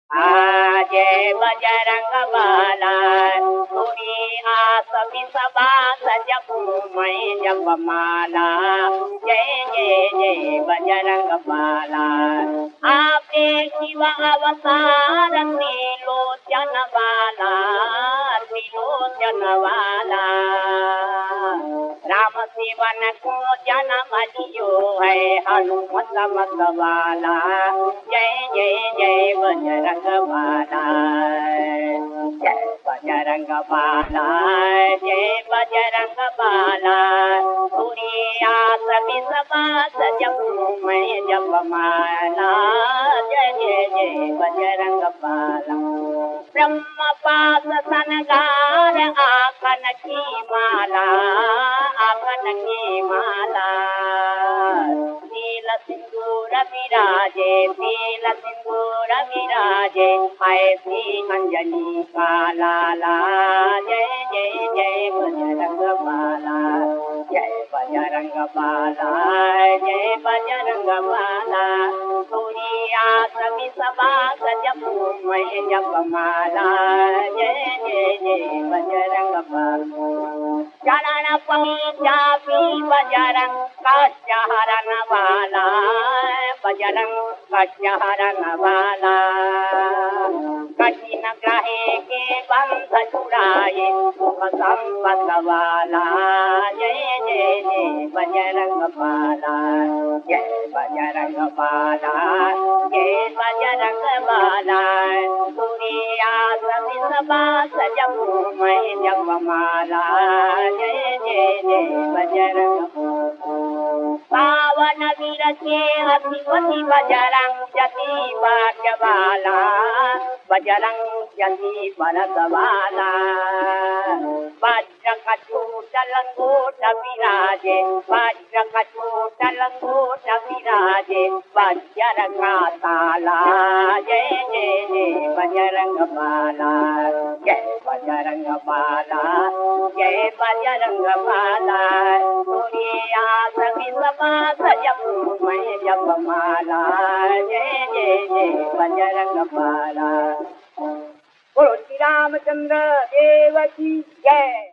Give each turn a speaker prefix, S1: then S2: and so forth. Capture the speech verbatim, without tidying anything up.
S1: जय बजरंग बाला पूरी आस सबा सजपू मैं जप माला। जय जय जय बजरंग बाला आपने शिव अवतार त्रिलोचन वाला त्रिलोचन वाला। राम सेवन को जन्म लियो है हनुमत मत वाला। जय जय जय बजरंग बाला जय बजरंग बाला जय बजरंग बाला पूरी आस सबा सजपू मैं जप माला। जय जय जय बजरंग बाला ब्रह्म पास सनगार आखन की माला आखन की माला। नील सिंदूर विराजे नील सिंदूर विराजे ऐसी अंजनी का लाला। जय जय जय बजरंग बाला जय बजरंग बाला जय बजरंग बाला पूरी आस सबा सजपू मैं जप माला। जय जय जय बजरंग बाला चरण पंजाबी बजरंग कष्ट हरन वाला बजरंग कष्ट हरन वाला। कठिन ग्रहे के बंध छुड़ाए सुख संपत वाला। जय जय जय बजरंग बाला जय बजरंग बाला जय बजरंग बाला पूरी आस सबा सजपू मैं जप माला। जय जय जय बजरंग पावन विरचे अधिपति बजरंग जति भाग्य वाला बजरंग जति भरत वाला। वज्र कछूट लंगोट विराजे वज्र कछूट लंगोट विराजे वज्र का ताला। जय जय जय बजरंग बाला जय बजरंग बाला जय बजरंग बाला पूरी आस सबा सजपू मैं जप माला। जय जय जय बजरंग बाला। बोलो श्री रामचंद्र देव की जय।